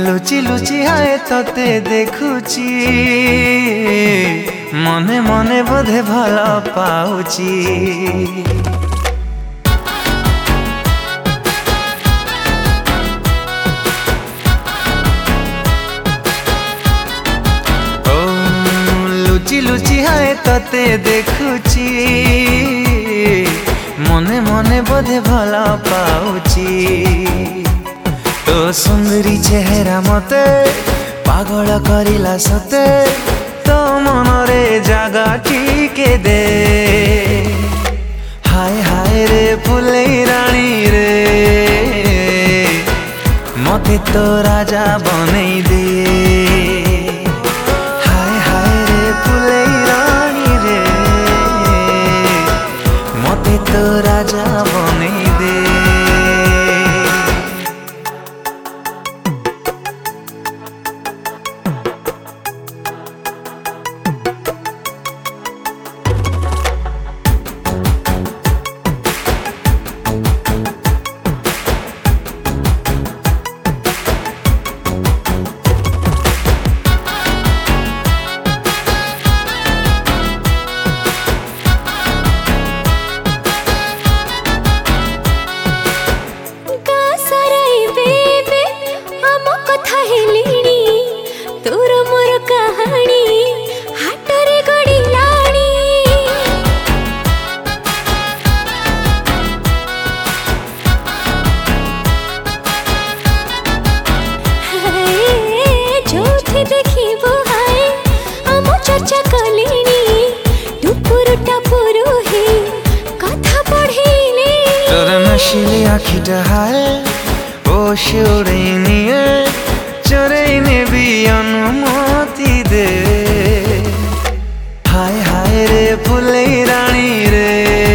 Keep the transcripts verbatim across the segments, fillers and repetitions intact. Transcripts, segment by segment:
लुचि लुचि हाय तते देखुची मने मने बोधे भल पाउची। लुचि लुचि हाय तते देखुची मने मने बोधे भल पाउची। तो सुंदरी चेहरा मते पागल करिला सते तो मनरे जागा ठीके दे। हाय हाय रे फुलई रानी रे मते तो राजा बनई दे। तो राजा बने दे। नशीली आखिटा हाय ओ शिवरेनी चोरेने भी अनुमति दे। हाय हाय रे फुलई रानी रे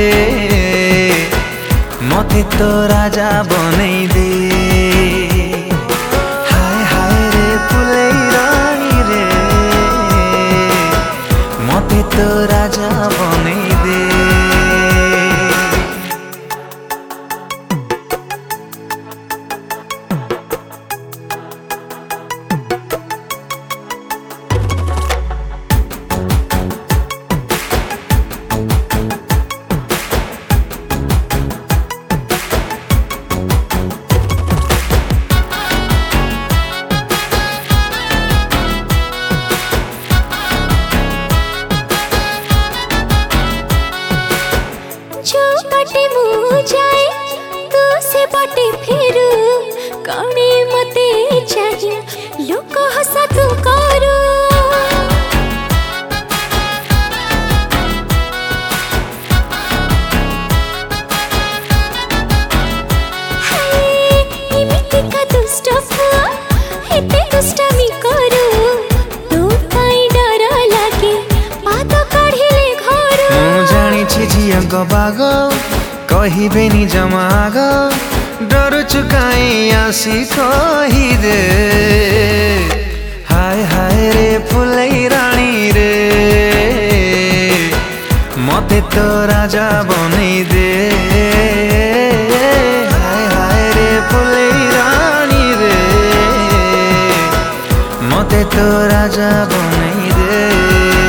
मते तो राजा बनई दे। हाय हाय रे फुलई रानी रे मते तो राजा बनई दे। जो बाटे मु जाए तू से बाटे फिरू कौने मते चाहिए लोक हसा तू करू। इमिति का दुष्ट हुआ हेते दुष्टामी करू तू पाई डर लागे पाद काढ़िले घरू। मु जानी छी झिया बाग कहिबेनी जमाग डर चुकाई आसी कही दे। हाय हाय रे फुलई रानी रे मते तो राजा बनई दे। हाय हाय रे फुलई रानी रे मते तो राजा बनई दे।